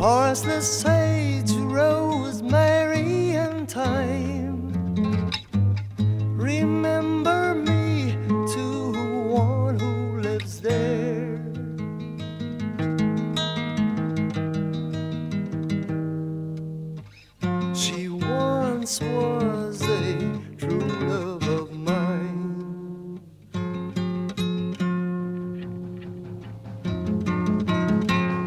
parsley, sage, rosemary, and thyme. Remember me to one who lives there. She once was